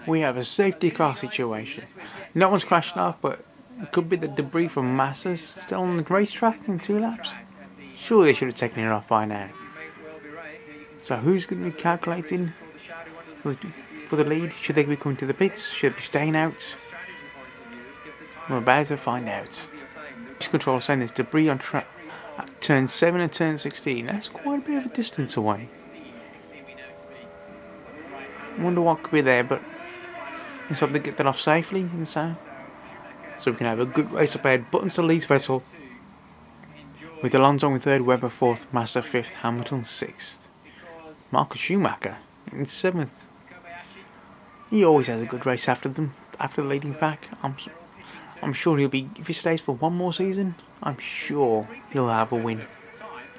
We have a safety car situation. No one's crashing off, but it could be the debris from Massa's still on the racetrack in 2 laps. Surely they should have taken it off by now. So who's going to be calculating for the lead? Should they be coming to the pits? Should they be staying out? We're about to find out. Race control saying there's debris on track at turn 7 and turn 16. That's quite a bit of a distance away. I wonder what could be there, but let's hope they get that off safely in the sound. So we can have a good race up ahead. Buttons to lead Vettel. With Alonso in 3rd, Webber 4th, Massa 5th, Hamilton 6th. Marcus Schumacher in 7th. He always has a good race after the leading pack. I'm sure he'll be, if he stays for one more season, I'm sure he'll have a win.